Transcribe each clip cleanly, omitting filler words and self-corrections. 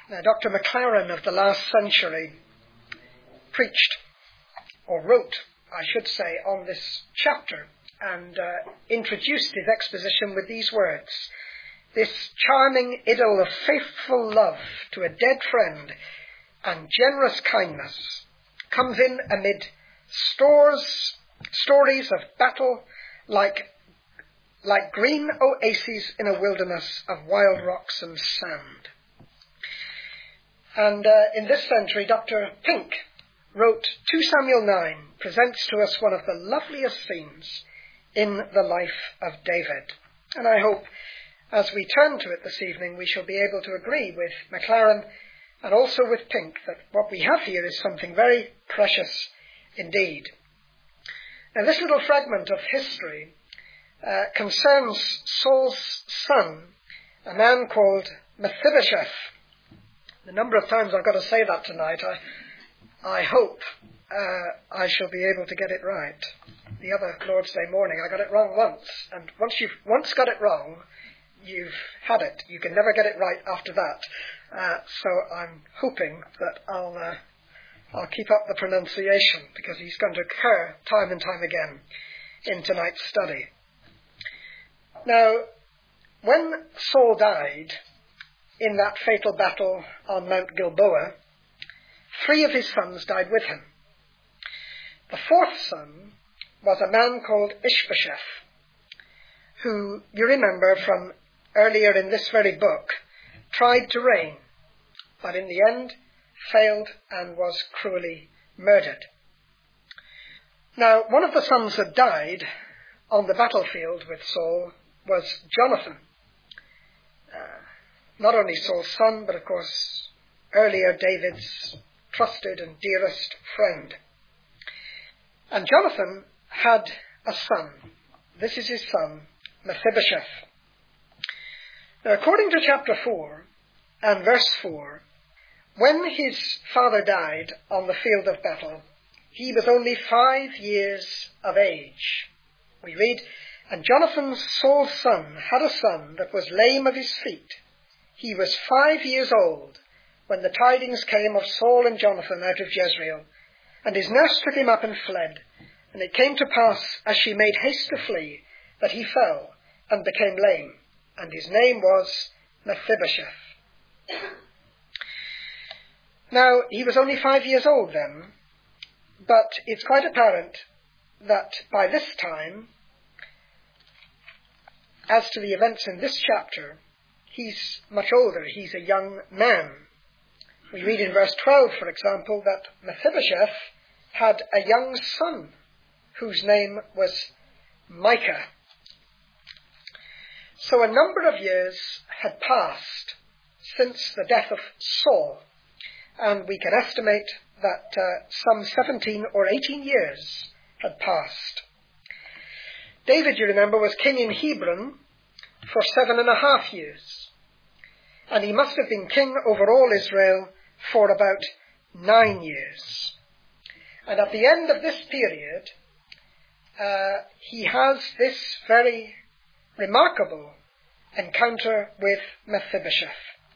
Now, Dr. Maclaren of the last century preached, or wrote, I should say, on this chapter and introduced his exposition with these words. This charming idyll of faithful love to a dead friend and generous kindness comes in amid stories of battle like green oases in a wilderness of wild rocks and sand. And in this century, Dr. Pink wrote 2 Samuel 9, presents to us one of the loveliest scenes in the life of David. And I hope as we turn to it this evening, we shall be able to agree with Maclaren and also with Pink that what we have here is something very precious indeed. Now, this little fragment of history concerns Saul's son, a man called Mephibosheth. The number of times I've got to say that tonight, I hope I shall be able to get it right. The other Lord's Day morning, I got it wrong once. And once you've got it wrong, you've had it. You can never get it right after that. So I'm hoping that I'll keep up the pronunciation, because he's going to occur time and time again in tonight's study. Now, when Saul died in that fatal battle on Mount Gilboa, 3 of his sons died with him. The 4th son was a man called Ishbosheth, who, you remember from earlier in this very book, tried to reign, but in the end failed and was cruelly murdered. Now, one of the sons that died on the battlefield with Saul was Jonathan. Not only Saul's son, but of course earlier David's trusted and dearest friend. And Jonathan had a son. This is his son, Mephibosheth. Now, according to chapter 4 and verse 4, when his father died on the field of battle, he was only 5 years of age. We read, "And Jonathan, Saul's son, had a son that was lame of his feet. He was 5 years old when the tidings came of Saul and Jonathan out of Jezreel. And his nurse took him up and fled. And it came to pass, as she made haste to flee, that he fell and became lame. And his name was Mephibosheth." Now, he was only 5 years old then, but it's quite apparent that by this time, as to the events in this chapter, he's much older. He's a young man. We read in verse 12, for example, that Mephibosheth had a young son whose name was Micah. So a number of years had passed since the death of Saul, and we can estimate that some 17 or 18 years had passed. David, you remember, was king in Hebron for 7.5 years, and he must have been king over all Israel for about 9 years. And at the end of this period, he has this very remarkable encounter with Mephibosheth.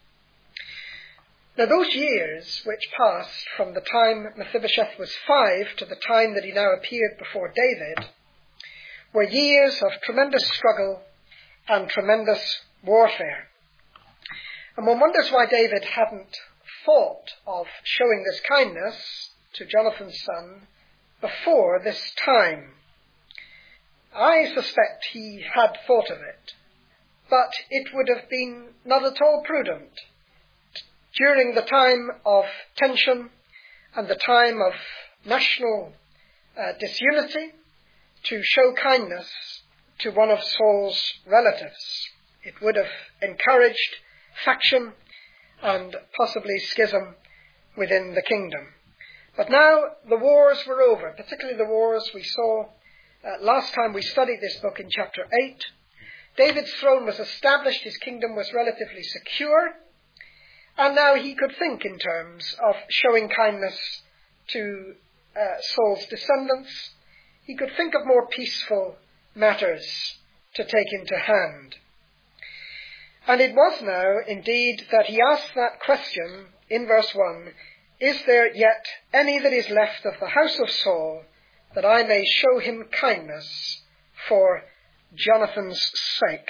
Now, those years which passed from the time Mephibosheth was 5 to the time that he now appeared before David were years of tremendous struggle and tremendous warfare. And one wonders why David hadn't thought of showing this kindness to Jonathan's son before this time. I suspect he had thought of it, but it would have been not at all prudent during the time of tension and the time of national disunity to show kindness to one of Saul's relatives. It would have encouraged faction and possibly schism within the kingdom. But now the wars were over, particularly the wars we saw last time we studied this book in chapter 8. David's throne was established, his kingdom was relatively secure, and now he could think in terms of showing kindness to Saul's descendants. He could think of more peaceful matters to take into hand. And it was now, indeed, that he asked that question in verse 1, "Is there yet any that is left of the house of Saul, that I may show him kindness for Jonathan's sake?"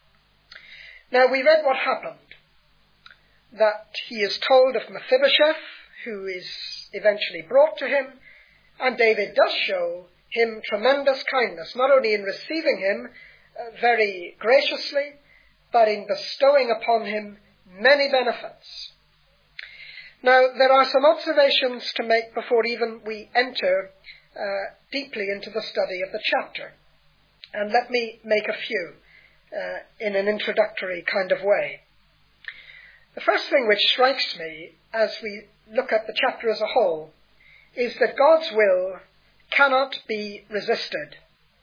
Now, we read what happened, that he is told of Mephibosheth, who is eventually brought to him, and David does show him tremendous kindness, not only in receiving him very graciously, but in bestowing upon him many benefits. Now, there are some observations to make before even we enter deeply into the study of the chapter. And let me make a few in an introductory kind of way. The first thing which strikes me as we look at the chapter as a whole is that God's will cannot be resisted.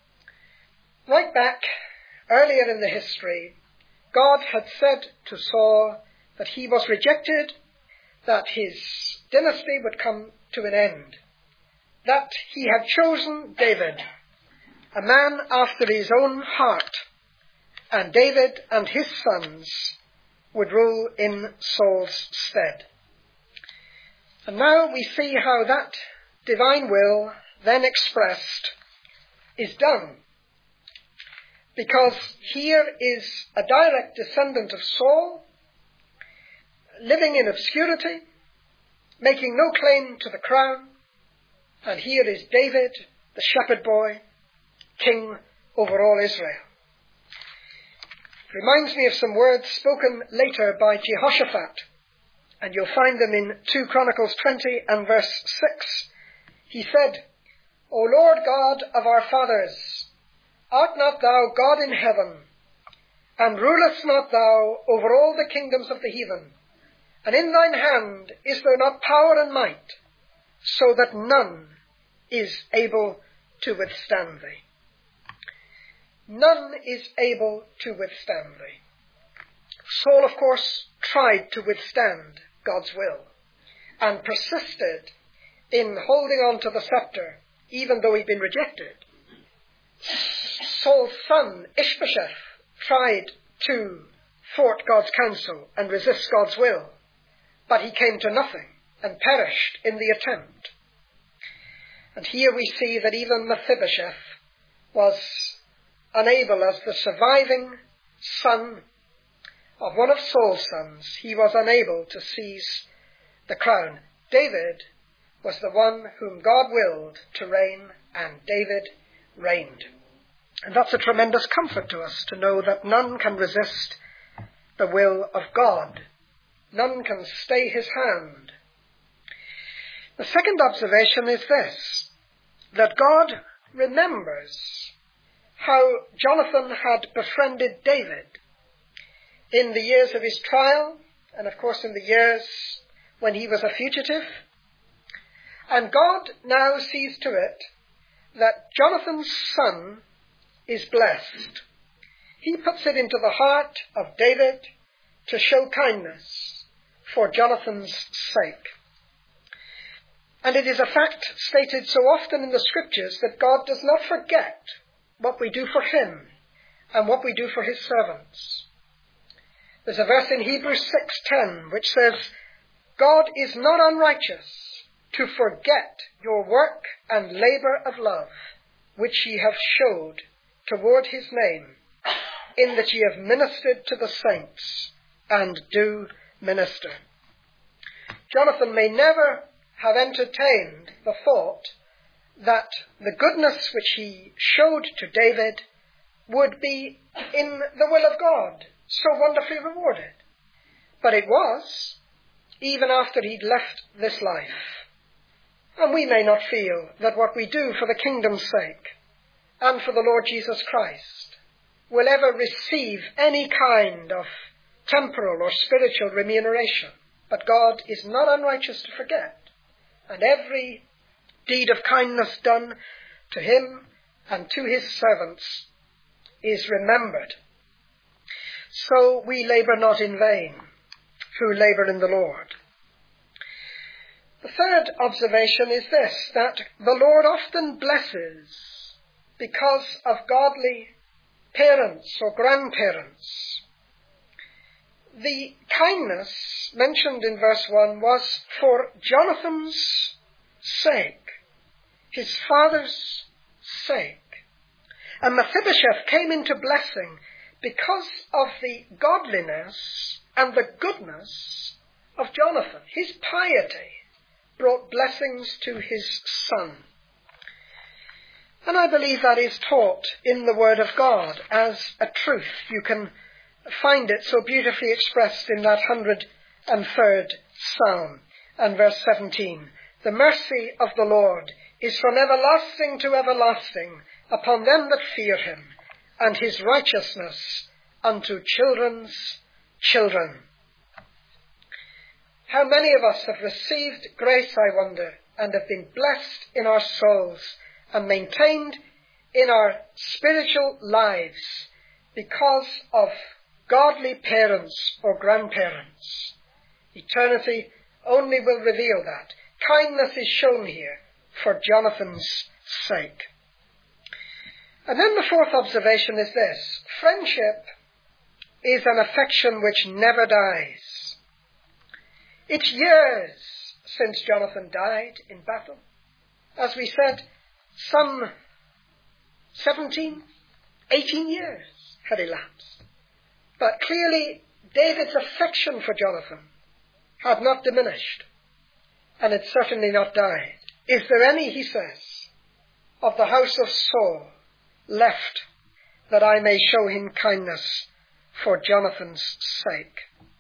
Right back earlier in the history, God had said to Saul that he was rejected, that his dynasty would come to an end, that he had chosen David, a man after his own heart, and David and his sons would rule in Saul's stead. And now we see how that divine will, then expressed, is done. Because here is a direct descendant of Saul, living in obscurity, making no claim to the crown, and here is David, the shepherd boy, king over all Israel. It reminds me of some words spoken later by Jehoshaphat, and you'll find them in 2 Chronicles 20 and verse 6. He said, "O Lord God of our fathers, art not thou God in heaven, and rulest not thou over all the kingdoms of the heathen? And in thine hand is there not power and might, so that none is able to withstand thee?" None is able to withstand thee. Saul, of course, tried to withstand God's will and persisted in holding on to the scepter, even though he'd been rejected. Saul's son, Ishbosheth, tried to thwart God's counsel and resist God's will, but he came to nothing and perished in the attempt. And here we see that even Mephibosheth was unable, as the surviving son of one of Saul's sons, he was unable to seize the crown. David was the one whom God willed to reign, and David reigned. And that's a tremendous comfort to us, to know that none can resist the will of God. None can stay his hand. The second observation is this, that God remembers how Jonathan had befriended David in the years of his trial, and of course in the years when he was a fugitive. And God now sees to it that Jonathan's son is blessed. He puts it into the heart of David to show kindness for Jonathan's sake. And it is a fact stated so often in the scriptures that God does not forget what we do for him and what we do for his servants. There's a verse in Hebrews 6:10 which says, "God is not unrighteous to forget your work and labour of love, which ye have showed toward his name, in that ye have ministered to the saints, and do minister." Jonathan may never have entertained the thought that the goodness which he showed to David would be in the will of God, so wonderfully rewarded. But it was, even after he'd left this life. And we may not feel that what we do for the kingdom's sake and for the Lord Jesus Christ will ever receive any kind of temporal or spiritual remuneration. But God is not unrighteous to forget. And every deed of kindness done to him and to his servants is remembered. So we labour not in vain who labour in the Lord. The third observation is this, that the Lord often blesses because of godly parents or grandparents. the kindness mentioned in verse 1 was for Jonathan's sake, his father's sake. And Mephibosheth came into blessing because of the godliness and the goodness of Jonathan. His piety brought blessings to his son. And I believe that is taught in the Word of God as a truth. You can find it so beautifully expressed in that 103rd Psalm and verse 17. The mercy of the Lord is from everlasting to everlasting upon them that fear him, and his righteousness unto children's children. How many of us have received grace, I wonder, and have been blessed in our souls and maintained in our spiritual lives because of godly parents or grandparents? Eternity only will reveal that. Kindness is shown here for Jonathan's sake. And then the fourth observation is this: friendship is an affection which never dies. It's years since Jonathan died in battle. As we said, some 17, 18 years had elapsed. But clearly David's affection for Jonathan had not diminished, and had certainly not died. Is there any, he says, of the house of Saul left, that I may show him kindness for Jonathan's sake?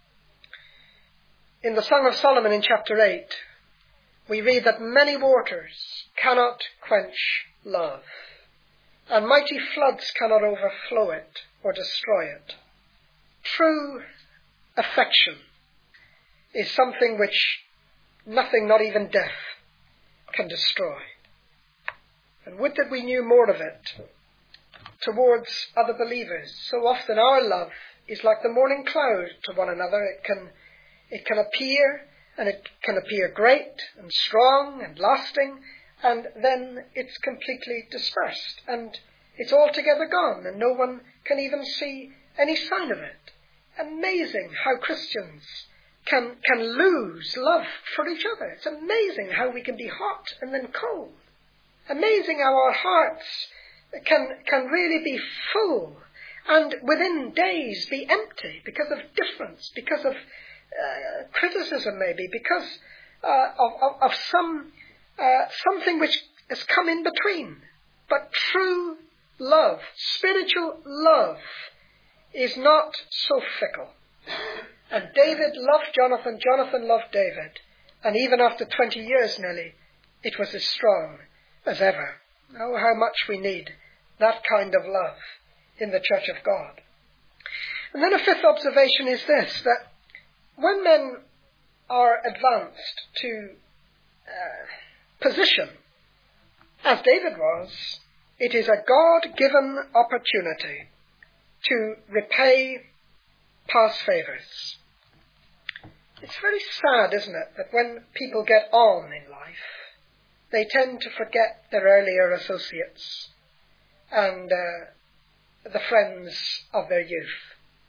In the Song of Solomon in chapter 8, we read that many waters cannot quench love, and mighty floods cannot overflow it or destroy it. True affection is something which nothing, not even death, can destroy. And would that we knew more of it towards other believers. So often our love is like the morning cloud to one another. It can appear, and it can appear great and strong and lasting, and then it's completely dispersed, and it's altogether gone, and no one can even see any sign of it. Amazing how Christians can lose love for each other. It's amazing how we can be hot and then cold. Amazing how our hearts can really be full and within days be empty because of difference, because of criticism maybe, because of something which has come in between. But true love, spiritual love, is not so fickle. And David loved Jonathan, Jonathan loved David, and even after 20 years nearly, it was as strong as ever. Oh, how much we need that kind of love in the Church of God. And then a fifth observation is this, that when men are advanced to position, as David was, it is a God-given opportunity to repay past favours. It's very sad, isn't it, that when people get on in life, they tend to forget their earlier associates and the friends of their youth.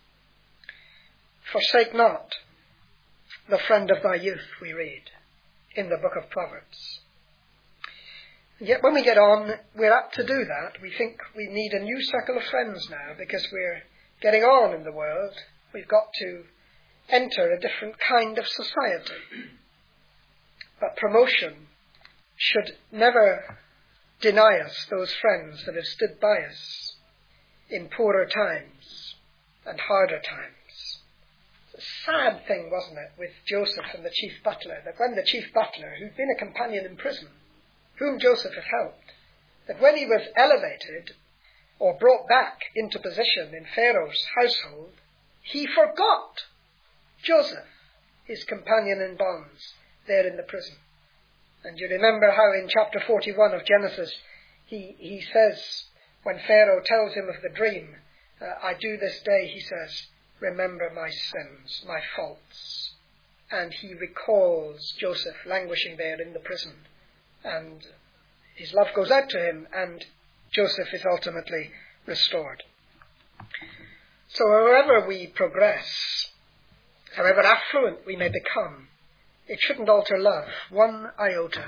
Forsake not the friend of thy youth, we read in the book of Proverbs. And yet when we get on, we're apt to do that. We think we need a new circle of friends now because we're getting on in the world. We've got to enter a different kind of society. But promotion should never deny us those friends that have stood by us in poorer times and harder times. It's a sad thing, wasn't it, with Joseph and the chief butler, that when the chief butler, who'd been a companion in prison, whom Joseph had helped, that when he was elevated or brought back into position in Pharaoh's household, he forgot Joseph, his companion in bonds, there in the prison. And you remember how in chapter 41 of Genesis, he says, when Pharaoh tells him of the dream, I do this day, he says, remember my sins, my faults. And he recalls Joseph languishing there in the prison. And his love goes out to him, and Joseph is ultimately restored. So wherever we progress, However affluent we may become, it shouldn't alter love one iota.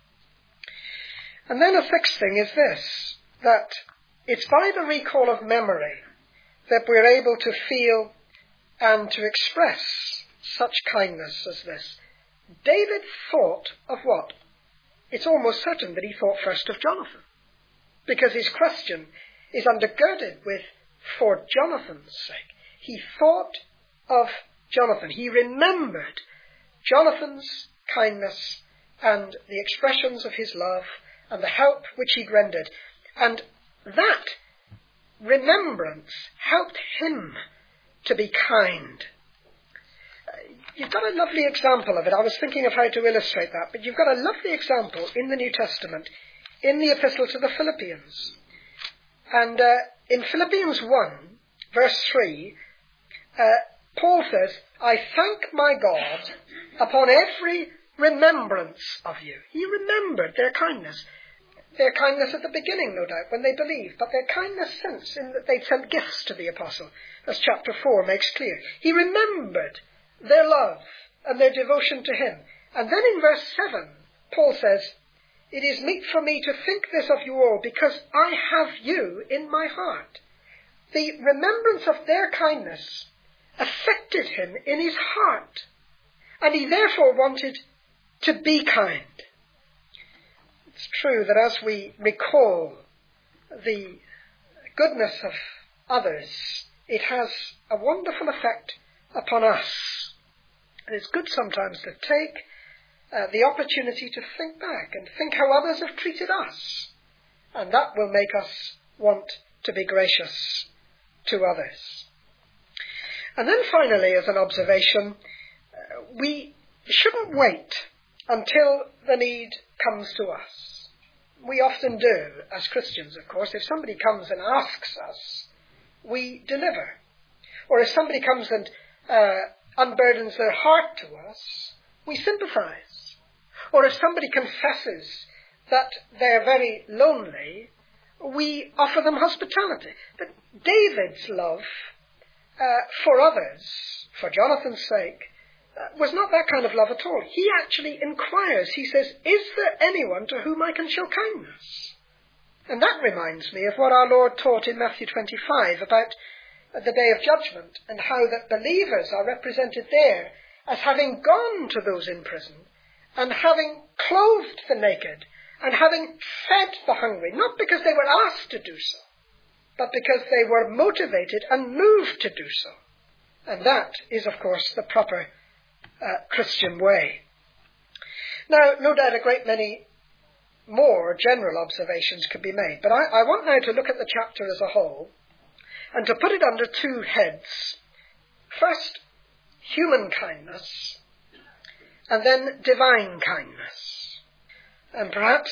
And then a sixth thing is this, that it's by the recall of memory that we're able to feel and to express such kindness as this. David thought of what? It's almost certain that he thought first of Jonathan, because his question is undergirded with, for Jonathan's sake. He thought of Jonathan. He remembered Jonathan's kindness and the expressions of his love and the help which he'd rendered. And that remembrance helped him to be kind. You've got a lovely example of it. I was thinking of how to illustrate that, but you've got a lovely example in the New Testament, in the Epistle to the Philippians. And in Philippians 1, verse 3, Paul says, I thank my God upon every remembrance of you. He remembered their kindness. Their kindness at the beginning, no doubt, when they believed, but their kindness since, in that they'd sent gifts to the apostle, as chapter 4 makes clear. He remembered their love and their devotion to him. And then in verse 7, Paul says, it is meet for me to think this of you all, because I have you in my heart. The remembrance of their kindness affected him in his heart, and he therefore wanted to be kind. It's true that as we recall the goodness of others, it has a wonderful effect upon us. And it's good sometimes to take the opportunity to think back and think how others have treated us. And that will make us want to be gracious to others. And then finally, as an observation, we shouldn't wait until the need comes to us. We often do, as Christians, of course. If somebody comes and asks us, we deliver. Or if somebody comes and unburdens their heart to us, we sympathize. Or if somebody confesses that they're very lonely, we offer them hospitality. But David's love for others, for Jonathan's sake, was not that kind of love at all. He actually inquires. He says, is there anyone to whom I can show kindness? And that reminds me of what our Lord taught in Matthew 25 about the day of judgment, and how that believers are represented there as having gone to those in prison and having clothed the naked and having fed the hungry, not because they were asked to do so, but because they were motivated and moved to do so. And that is, of course, the proper Christian way. Now, no doubt a great many more general observations could be made, but I want now to look at the chapter as a whole and to put it under two heads. First, human kindness, and then divine kindness. And perhaps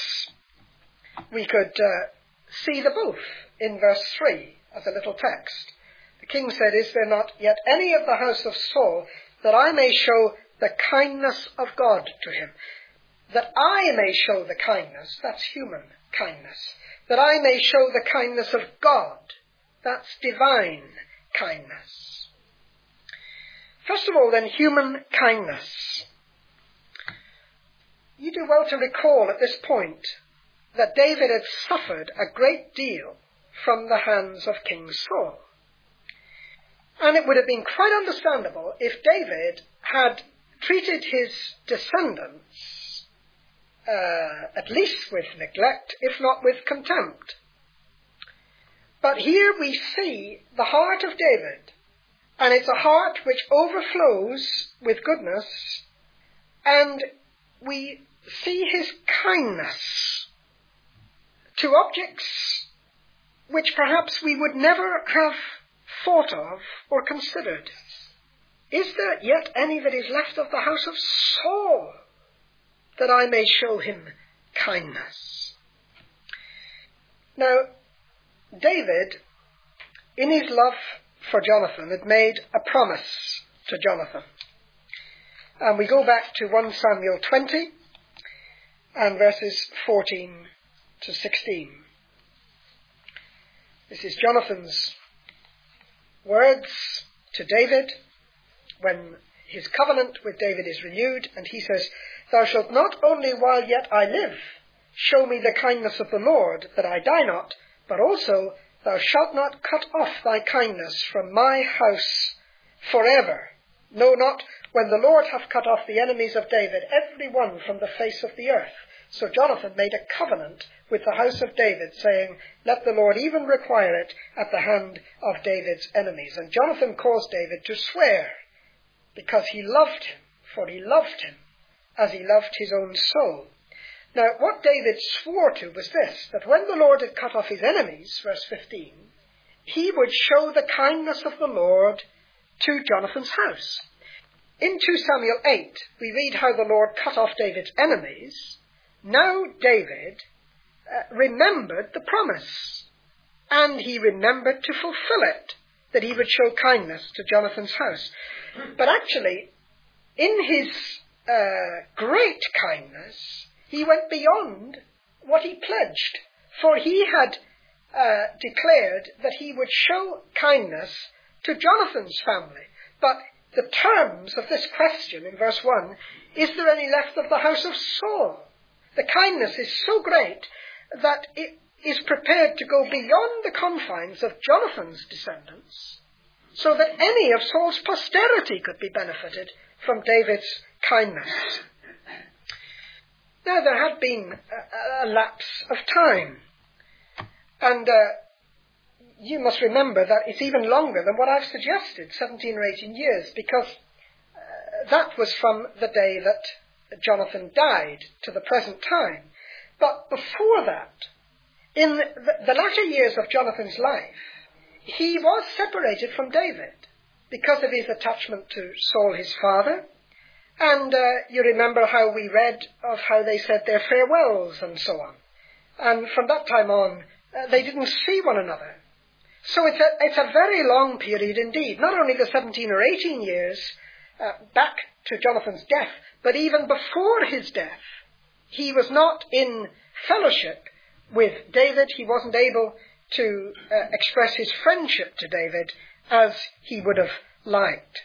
we could see the both in verse 3 of the little text. The king said, is there not yet any of the house of Saul that I may show the kindness of God to him? That I may show the kindness, that's human kindness. That I may show the kindness of God, that's divine kindness. First of all, then, human kindness. You do well to recall at this point that David had suffered a great deal from the hands of King Saul. And it would have been quite understandable if David had treated his descendants at least with neglect, if not with contempt. But here we see the heart of David, and it's a heart which overflows with goodness, and we see his kindness to objects which perhaps we would never have thought of or considered. Is there yet any that is left of the house of Saul, that I may show him kindness? Now, David, in his love for Jonathan, had made a promise to Jonathan. And we go back to 1 Samuel 20 and verses 14 to 16. This is Jonathan's words to David when his covenant with David is renewed, and he says, "Thou shalt not only while yet I live show me the kindness of the Lord, that I die not, but also thou shalt not cut off thy kindness from my house forever. No, not when the Lord hath cut off the enemies of David, every one from the face of the earth." So Jonathan made a covenant with the house of David, saying, "Let the Lord even require it at the hand of David's enemies." And Jonathan caused David to swear, because he loved him, for he loved him as he loved his own soul. Now, what David swore to was this, that when the Lord had cut off his enemies, verse 15, he would show the kindness of the Lord to Jonathan's house. In 2 Samuel 8, we read how the Lord cut off David's enemies. Now David remembered the promise, and he remembered to fulfill it, that he would show kindness to Jonathan's house. But actually, in his great kindness, he went beyond what he pledged, for he had declared that he would show kindness to Jonathan's family. But the terms of this question in verse 1, is there any left of the house of Saul? The kindness is so great that it is prepared to go beyond the confines of Jonathan's descendants, so that any of Saul's posterity could be benefited from David's kindness. Now, there had been a lapse of time, and you must remember that it's even longer than what I've suggested, 17 or 18 years, because that was from the day that Jonathan died to the present time. But before that, in the latter years of Jonathan's life, he was separated from David because of his attachment to Saul his father. And you remember how we read of how they said their farewells and so on. And from that time on, they didn't see one another. So it's a very long period indeed, not only the 17 or 18 years back to Jonathan's death, but even before his death, he was not in fellowship with David. He wasn't able to express his friendship to David as he would have liked.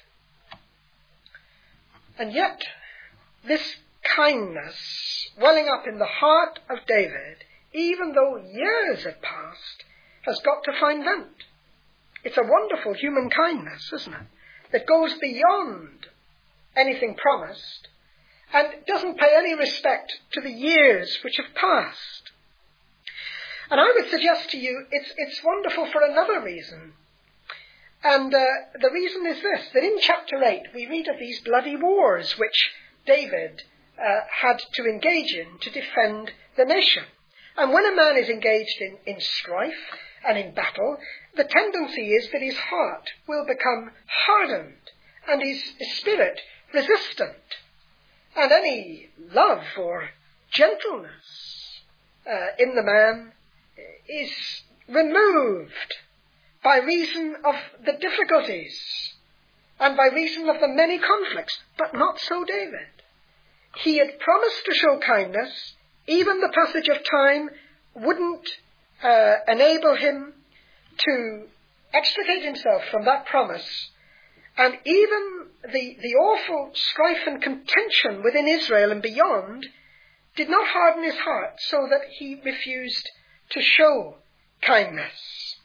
And yet, this kindness welling up in the heart of David, even though years had passed, has got to find vent. It's a wonderful human kindness, isn't it? That goes beyond anything promised and doesn't pay any respect to the years which have passed. And I would suggest to you it's wonderful for another reason. And the reason is this, that in chapter 8 we read of these bloody wars which David had to engage in to defend the nation. And when a man is engaged in strife and in battle, the tendency is that his heart will become hardened and his spirit resistant. And any love or gentleness in the man is removed by reason of the difficulties and by reason of the many conflicts. But not so David. He had promised to show kindness. Even the passage of time wouldn't enable him to extricate himself from that promise. And even the awful strife and contention within Israel and beyond did not harden his heart so that he refused to show kindness.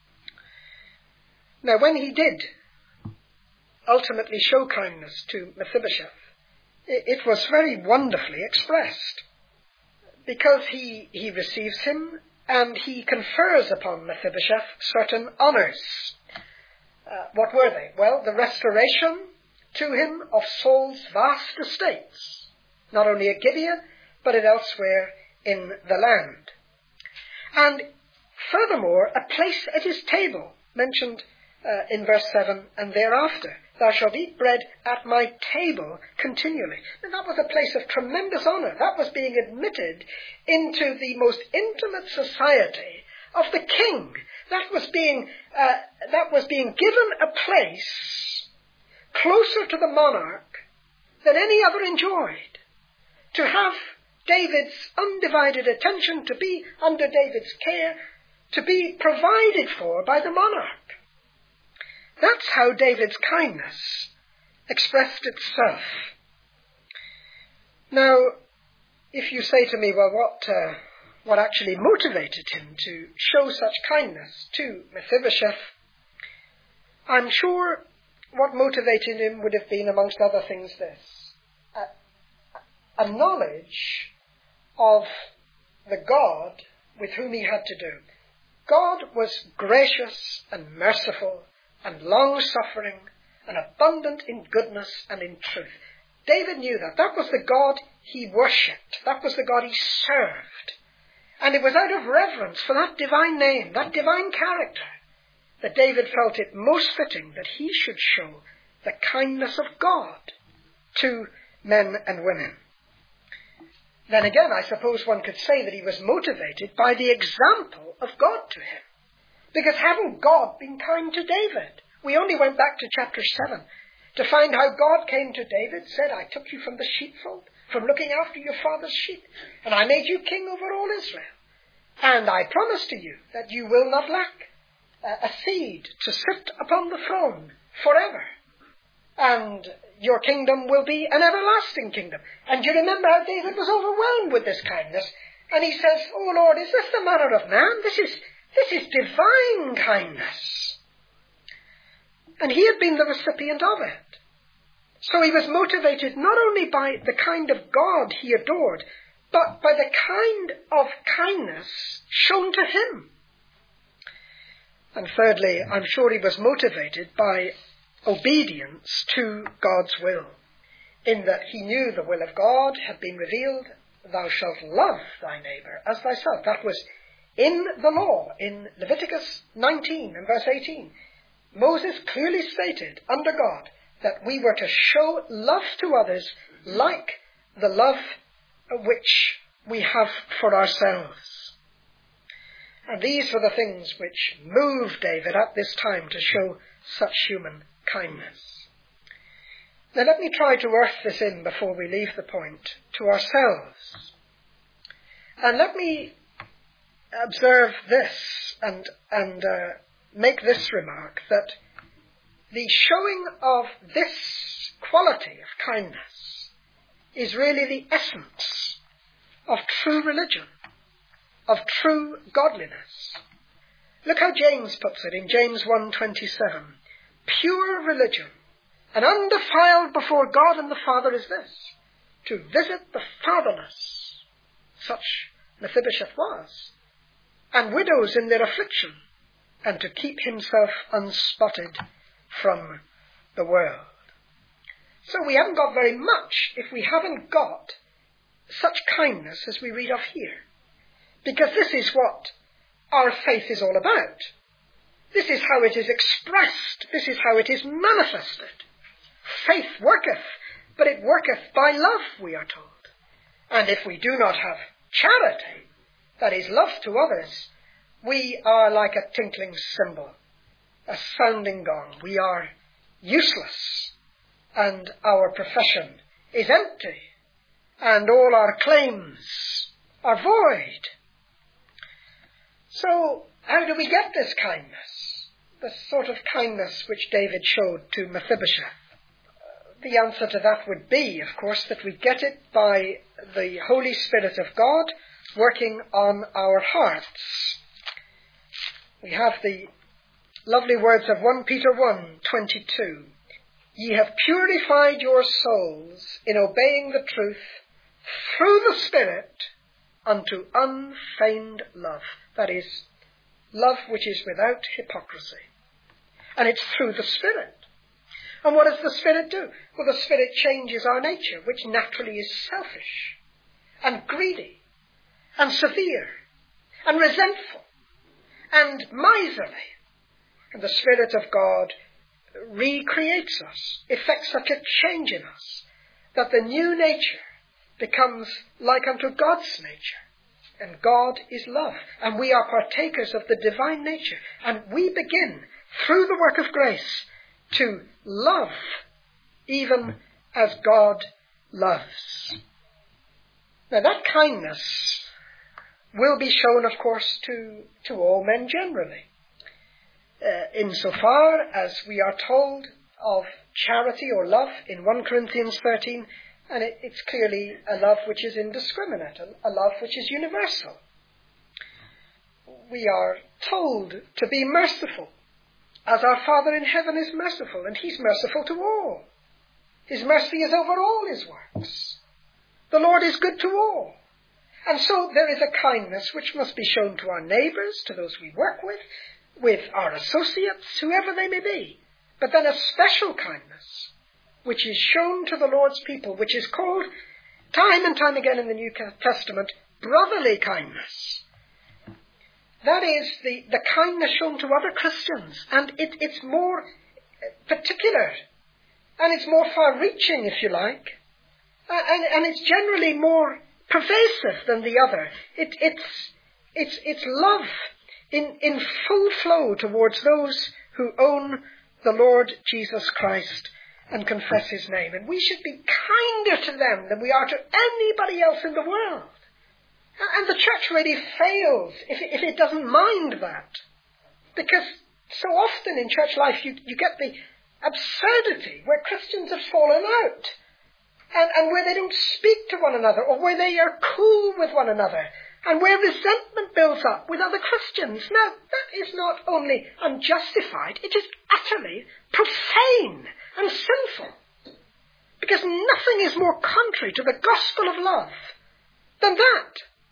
Now, when he did ultimately show kindness to Mephibosheth, it was very wonderfully expressed, because he receives him and he confers upon Mephibosheth certain honours. What were they? Well, the restoration to him of Saul's vast estates, not only at Gibeah, but elsewhere in the land. And furthermore, a place at his table, mentioned in verse 7 and thereafter. Thou shalt eat bread at my table continually. And that was a place of tremendous honour. That was being admitted into the most intimate society of the king. That was being given a place closer to the monarch than any other enjoyed. To have David's undivided attention, to be under David's care, to be provided for by the monarch. That's how David's kindness expressed itself. Now, if you say to me, well, what actually motivated him to show such kindness to Mephibosheth, I'm sure what motivated him would have been, amongst other things, this. A knowledge of the God with whom he had to do. God was gracious and merciful and long-suffering and abundant in goodness and in truth. David knew that. That was the God he worshipped. That was the God he served. And it was out of reverence for that divine name, that divine character, that David felt it most fitting that he should show the kindness of God to men and women. Then again, I suppose one could say that he was motivated by the example of God to him. Because hadn't God been kind to David? We only went back to chapter 7 to find how God came to David, said, I took you from the sheepfold, from looking after your father's sheep, and I made you king over all Israel. And I promise to you that you will not lack a seed to sit upon the throne forever. And your kingdom will be an everlasting kingdom. And you remember how David was overwhelmed with this kindness. And he says, oh Lord, is this the manner of man? This is divine kindness. And he had been the recipient of it. So he was motivated not only by the kind of God he adored, but by the kind of kindness shown to him. And thirdly, I'm sure he was motivated by obedience to God's will, in that he knew the will of God had been revealed, thou shalt love thy neighbour as thyself. That was in the law, in Leviticus 19 and verse 18. Moses clearly stated under God that we were to show love to others like the love which we have for ourselves. And these were the things which moved David at this time to show such human kindness. Now let me try to earth this in before we leave the point to ourselves. And let me observe this and make this remark, that the showing of this quality of kindness is really the essence of true religion, of true godliness. Look how James puts it in James 1:27. Pure religion and undefiled before God and the Father is this, to visit the fatherless, such Mephibosheth was, and widows in their affliction, and to keep himself unspotted from the world. So we haven't got very much if we haven't got such kindness as we read of here. Because this is what our faith is all about. This is how it is expressed. This is how it is manifested. Faith worketh, but it worketh by love, we are told. And if we do not have charity, that is love to others, we are like a tinkling cymbal, a sounding gong. We are useless, and our profession is empty, and all our claims are void. So, how do we get this kindness? The sort of kindness which David showed to Mephibosheth? The answer to that would be, of course, that we get it by the Holy Spirit of God working on our hearts. We have the lovely words of 1 Peter 1:22. Ye have purified your souls in obeying the truth through the Spirit unto unfeigned love. That is, love which is without hypocrisy. And it's through the Spirit. And what does the Spirit do? Well, the Spirit changes our nature, which naturally is selfish and greedy and severe and resentful and miserly. And the Spirit of God recreates us, effects such a change in us, that the new nature becomes like unto God's nature. And God is love, and we are partakers of the divine nature. And we begin, through the work of grace, to love even as God loves. Now that kindness will be shown, of course, to all men generally. Insofar as we are told of charity or love in 1 Corinthians 13, and it's clearly a love which is indiscriminate, a love which is universal. We are told to be merciful, as our Father in heaven is merciful, and he's merciful to all. His mercy is over all his works. The Lord is good to all. And so there is a kindness which must be shown to our neighbours, to those we work with our associates, whoever they may be. But then a special kindness, which is shown to the Lord's people, which is called, time and time again in the New Testament, brotherly kindness. That is the kindness shown to other Christians, and it's more particular, and it's more far-reaching, if you like, and it's generally more pervasive than the other. It's love in full flow towards those who own the Lord Jesus Christ and confess his name. And we should be kinder to them than we are to anybody else in the world. And the church really fails if it doesn't mind that. Because so often in church life you get the absurdity where Christians have fallen out. And where they don't speak to one another, or where they are cool with one another, and where resentment builds up with other Christians. Now, that is not only unjustified, it is utterly profane and sinful. Because nothing is more contrary to the gospel of love than that.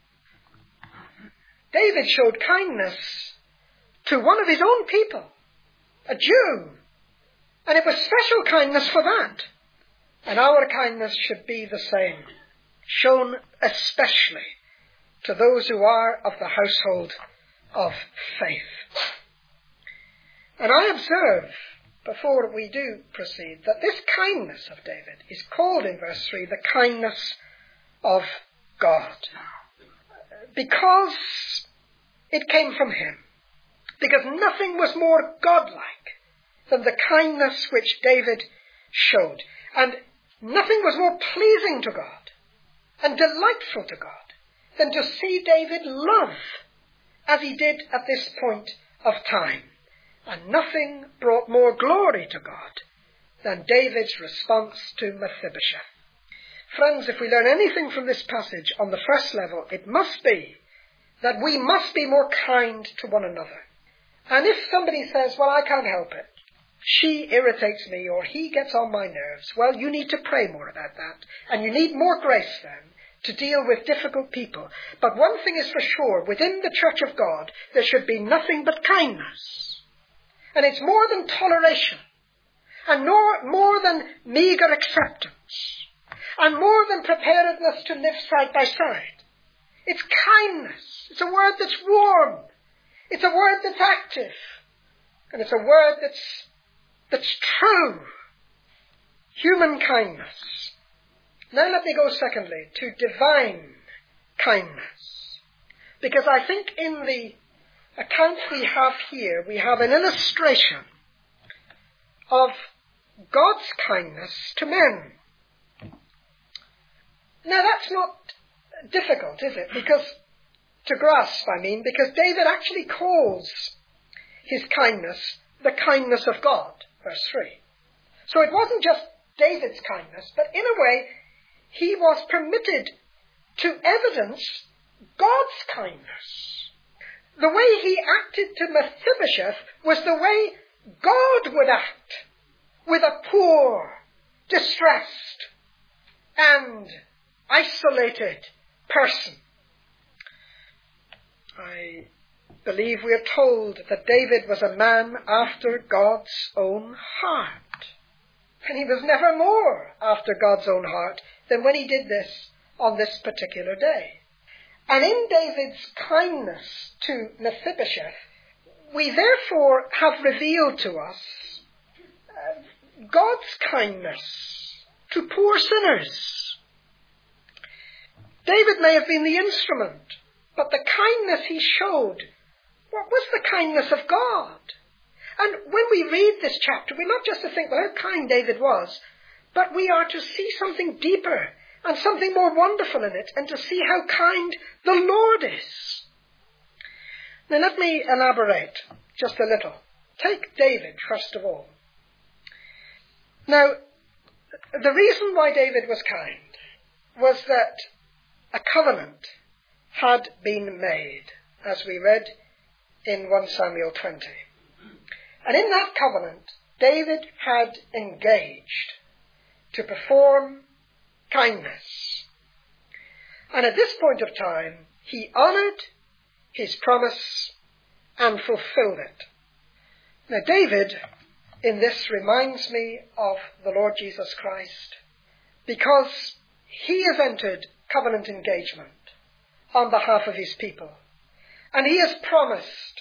David showed kindness to one of his own people, a Jew, and it was special kindness for that. And our kindness should be the same, shown especially to those who are of the household of faith. And I observe, before we do proceed, that this kindness of David is called in verse 3 the kindness of God, because it came from him, because nothing was more godlike than the kindness which David showed. And nothing was more pleasing to God and delightful to God than to see David love as he did at this point of time. And nothing brought more glory to God than David's response to Mephibosheth. Friends, if we learn anything from this passage on the first level, it must be that we must be more kind to one another. And if somebody says, well, I can't help it, she irritates me, or he gets on my nerves, well, you need to pray more about that. And you need more grace then to deal with difficult people. But one thing is for sure, within the Church of God, there should be nothing but kindness. And it's more than toleration, and more than meagre acceptance, and more than preparedness to live side by side. It's kindness. It's a word that's warm. It's a word that's active. And it's a word that's true. Human kindness. Now let me go secondly to divine kindness. Because I think in the account we have here, we have an illustration of God's kindness to men. Now that's not difficult, is it? Because to grasp, because David actually calls his kindness the kindness of God, verse 3. So it wasn't just David's kindness, but in a way, he was permitted to evidence God's kindness. The way he acted to Mephibosheth was the way God would act with a poor, distressed, and isolated person. I believe we are told that David was a man after God's own heart. And he was never more after God's own heart than when he did this on this particular day. And in David's kindness to Mephibosheth, we therefore have revealed to us God's kindness to poor sinners. David may have been the instrument, but the kindness he showed, what was the kindness of God? And when we read this chapter, we're not just to think, well, how kind David was, but we are to see something deeper and something more wonderful in it, and to see how kind the Lord is. Now let me elaborate just a little. Take David, first of all. Now, the reason why David was kind was that a covenant had been made, as we read in 1 Samuel 20. And in that covenant, David had engaged to perform kindness. And at this point of time, he honoured his promise and fulfilled it. Now, David, in this, reminds me of the Lord Jesus Christ, because he has entered covenant engagement on behalf of his people. And he has promised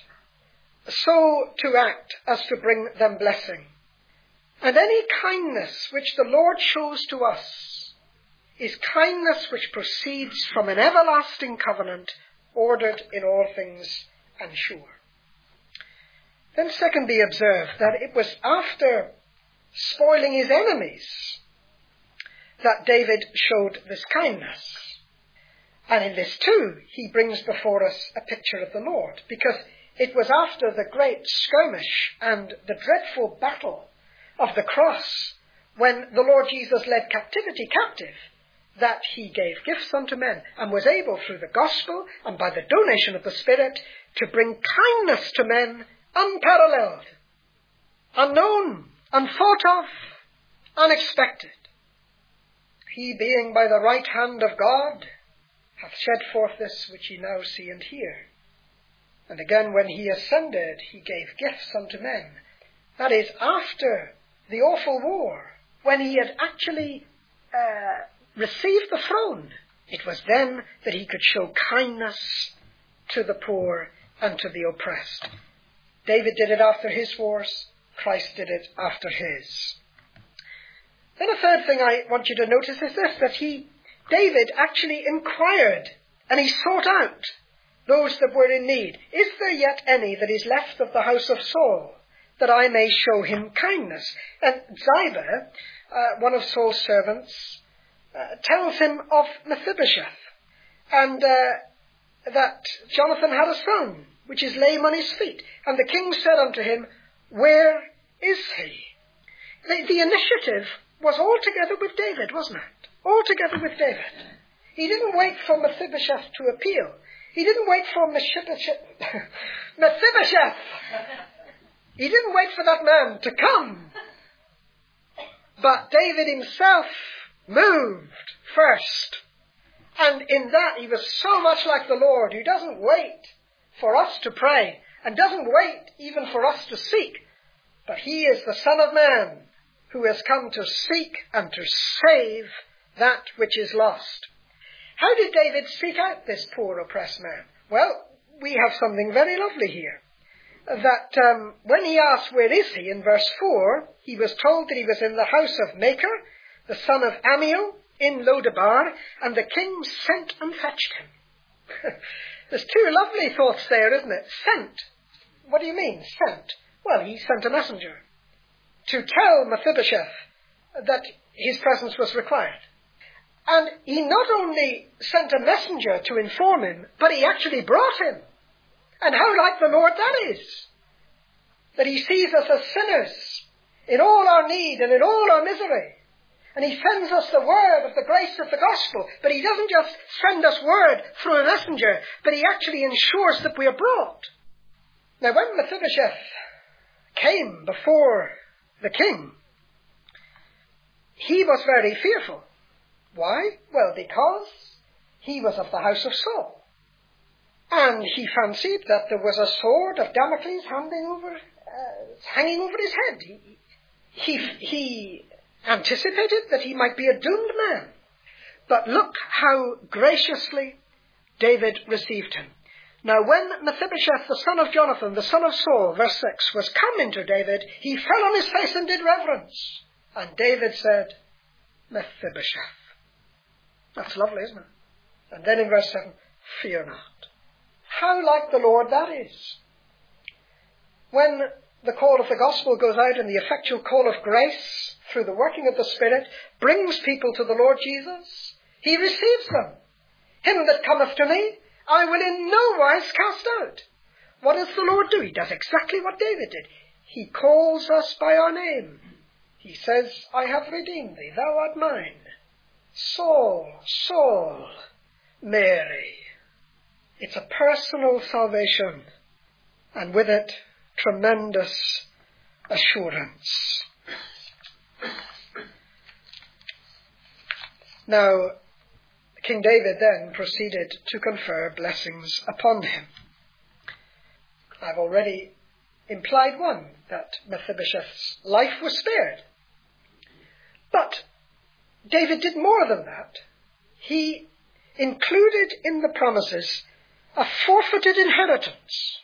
so to act as to bring them blessing. And any kindness which the Lord shows to us is kindness which proceeds from an everlasting covenant ordered in all things and sure. Then secondly, observe that it was after spoiling his enemies that David showed this kindness. And in this too, he brings before us a picture of the Lord, because it was after the great skirmish and the dreadful battle of the cross, when the Lord Jesus led captivity captive, that he gave gifts unto men and was able through the gospel and by the donation of the Spirit to bring kindness to men unparalleled, unknown, unthought of, unexpected. He being by the right hand of God hath shed forth this which ye now see and hear. And again, when he ascended, he gave gifts unto men. That is, after the awful war, when he had actually received the throne, it was then that he could show kindness to the poor and to the oppressed. David did it after his wars. Christ did it after his. Then a third thing I want you to notice is this, that David actually inquired and he sought out those that were in need. Is there yet any that is left of the house of Saul, that I may show him kindness? And Ziba, one of Saul's servants, tells him of Mephibosheth, and that Jonathan had a son, which is lame on his feet. And the king said unto him, where is he? The initiative was altogether with David, wasn't it? Altogether with David. He didn't wait for Mephibosheth to appeal. He didn't wait for Mephibosheth. He didn't wait for that man to come. But David himself moved first. And in that he was so much like the Lord, who doesn't wait for us to pray and doesn't wait even for us to seek. But he is the Son of Man who has come to seek and to save that which is lost. How did David seek out this poor oppressed man? Well, we have something very lovely here. That when he asked where is he, in verse 4, he was told that he was in the house of Machir, the son of Ammiel, in Lodabar, and the king sent and fetched him. There's two lovely thoughts there, isn't it? Sent. What do you mean, sent? Well, he sent a messenger to tell Mephibosheth that his presence was required. And he not only sent a messenger to inform him, but he actually brought him. And how like the Lord that is. That he sees us as sinners in all our need and in all our misery. And he sends us the word of the grace of the gospel. But he doesn't just send us word through a messenger, but he actually ensures that we are brought. Now when Mephibosheth came before the king, he was very fearful. Why? Well, because he was of the house of Saul. And he fancied that there was a sword of Damocles hanging over his head. He anticipated that he might be a doomed man. But look how graciously David received him. Now when Mephibosheth, the son of Jonathan, the son of Saul, verse 6, was come into David, he fell on his face and did reverence. And David said, Mephibosheth. That's lovely, isn't it? And then in verse 7, fear not. How like the Lord that is. When the call of the gospel goes out and the effectual call of grace through the working of the Spirit brings people to the Lord Jesus, he receives them. Him that cometh to me, I will in no wise cast out. What does the Lord do? He does exactly what David did. He calls us by our name. He says, I have redeemed thee, thou art mine. Saul, Saul, Mary. It's a personal salvation, and with it, tremendous assurance. Now, King David then proceeded to confer blessings upon him. I've already implied one, that Mephibosheth's life was spared. But David did more than that. He included in the promises a forfeited inheritance.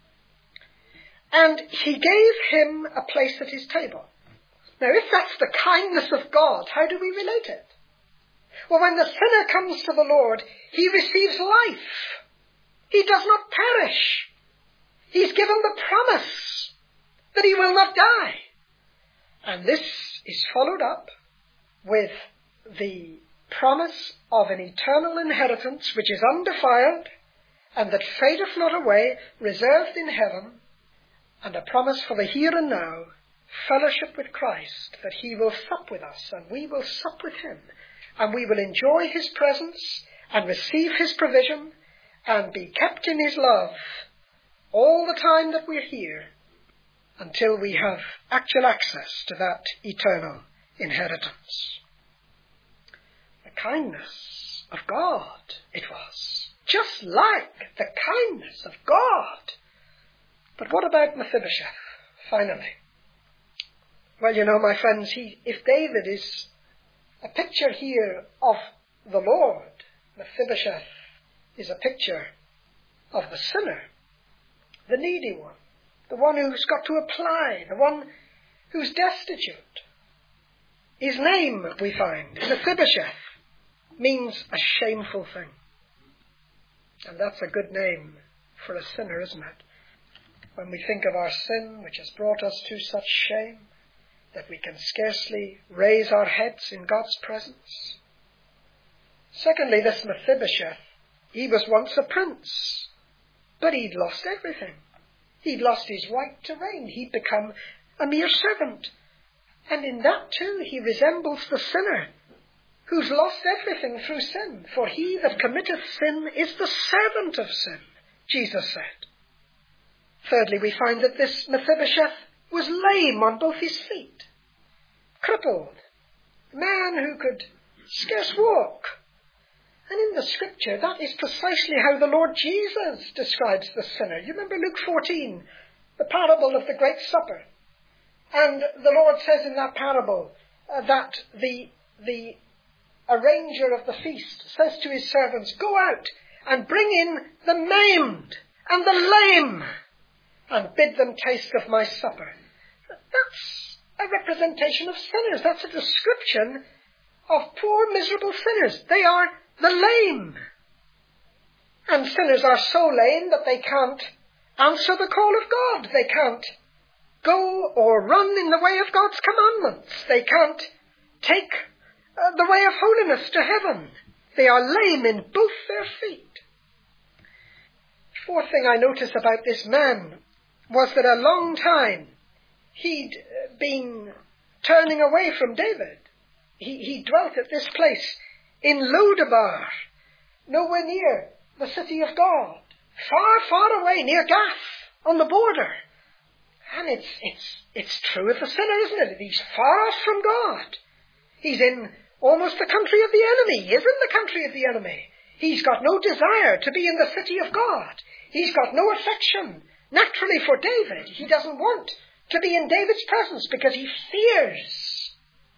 And he gave him a place at his table. Now, if that's the kindness of God, how do we relate it? Well, when the sinner comes to the Lord, he receives life. He does not perish. He's given the promise that he will not die. And this is followed up with the promise of an eternal inheritance which is undefiled and that fadeth not away, reserved in heaven, and a promise for the here and now, fellowship with Christ, that he will sup with us and we will sup with him, and we will enjoy his presence and receive his provision and be kept in his love all the time that we're here until we have actual access to that eternal inheritance. The kindness of God it was, just like the kindness of God. But what about Mephibosheth, finally? Well, you know, my friends, if David is a picture here of the Lord, Mephibosheth is a picture of the sinner, the needy one, the one who's got to apply, the one who's destitute. His name, we find, Mephibosheth, means a shameful thing. And that's a good name for a sinner, isn't it? When we think of our sin, which has brought us to such shame that we can scarcely raise our heads in God's presence. Secondly, this Mephibosheth, he was once a prince, but he'd lost everything. He'd lost his right to reign. He'd become a mere servant. And in that too, he resembles the sinner who's lost everything through sin. For he that committeth sin is the servant of sin, Jesus said. Thirdly, we find that this Mephibosheth was lame on both his feet, crippled, a man who could scarce walk. And in the scripture, that is precisely how the Lord Jesus describes the sinner. You remember Luke 14, the parable of the Great Supper. And the Lord says in that parable that the arranger of the feast says to his servants, go out and bring in the maimed and the lame and bid them taste of my supper. That's a representation of sinners. That's a description of poor, miserable sinners. They are the lame. And sinners are so lame that they can't answer the call of God. They can't go or run in the way of God's commandments. They can't take the way of holiness to heaven. They are lame in both their feet. Fourth thing I noticed about this man was that a long time he'd been turning away from David. He dwelt at this place in Lodabar, nowhere near the city of God, far, far away near Gath on the border. And it's true of the sinner, isn't it? He's far off from God. He's in almost the country of the enemy. He is in the country of the enemy. He's got no desire to be in the city of God. He's got no affection naturally for David. He doesn't want to be in David's presence because he fears.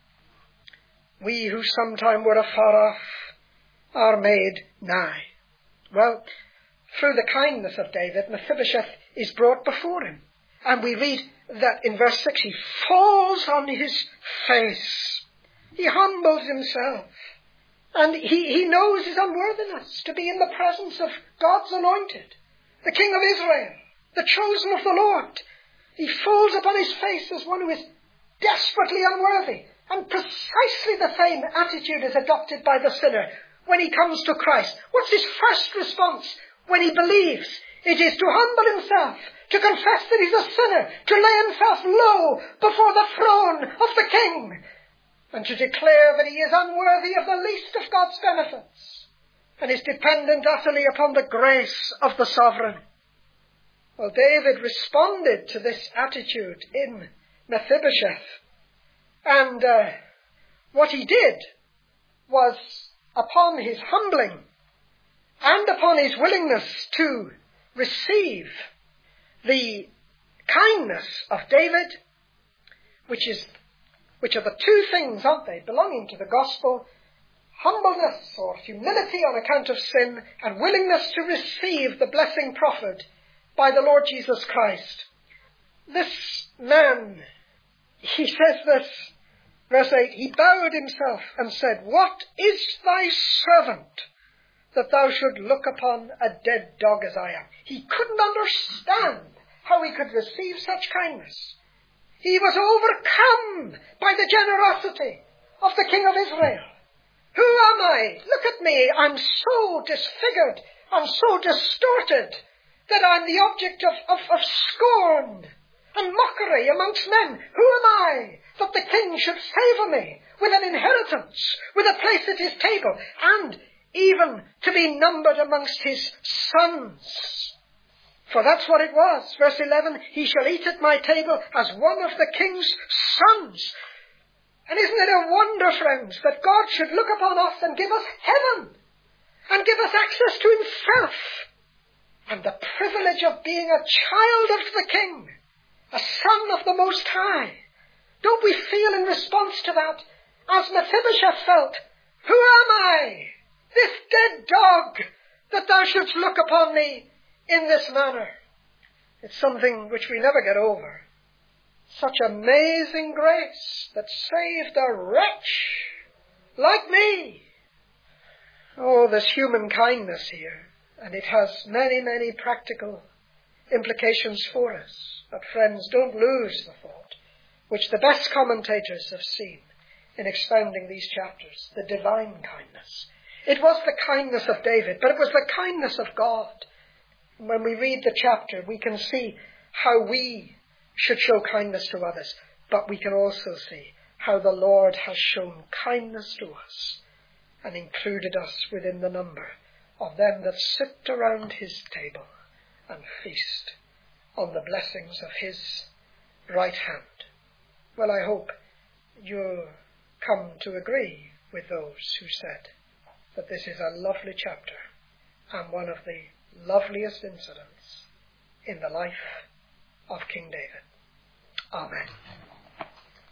We who sometime were afar off are made nigh. Well, through the kindness of David, Mephibosheth is brought before him. And we read that in verse 6, he falls on his face. He humbles himself. And he knows his unworthiness to be in the presence of God's anointed, the King of Israel, the chosen of the Lord. He falls upon his face as one who is desperately unworthy. And precisely the same attitude is adopted by the sinner when he comes to Christ. What's his first response when he believes? It is to humble himself to confess that he's a sinner, to lay himself low before the throne of the King, and to declare that he is unworthy of the least of God's benefits, and is dependent utterly upon the grace of the Sovereign. Well, David responded to this attitude in Mephibosheth, and what he did was, upon his humbling and upon his willingness to receive the kindness of David, which are the two things, aren't they, belonging to the gospel: humbleness or humility on account of sin, and willingness to receive the blessing proffered by the Lord Jesus Christ. This man, he says this, verse 8, he bowed himself and said, "What is thy servant that thou should look upon a dead dog as I am?" He couldn't understand how he could receive such kindness. He was overcome by the generosity of the King of Israel. Who am I? Look at me. I'm so disfigured. I'm so distorted that I'm the object of scorn and mockery amongst men. Who am I that the King should favour me with an inheritance, with a place at his table, and even to be numbered amongst his sons? For that's what it was. Verse 11, he shall eat at my table as one of the King's sons. And isn't it a wonder, friends, that God should look upon us and give us heaven, and give us access to himself, and the privilege of being a child of the King, a son of the Most High? Don't we feel in response to that, as Mephibosheth felt, who am I, this dead dog, that thou shouldst look upon me in this manner? It's something which we never get over. Such amazing grace that saved a wretch like me. Oh, there's human kindness here, and it has many, many practical implications for us. But friends, don't lose the thought, which the best commentators have seen in expounding these chapters, the divine kindness. It was the kindness of David, but it was the kindness of God. When we read the chapter, we can see how we should show kindness to others, but we can also see how the Lord has shown kindness to us and included us within the number of them that sit around his table and feast on the blessings of his right hand. Well, I hope you'll come to agree with those who said that this is a lovely chapter and one of the loveliest incidents in the life of King David. Amen.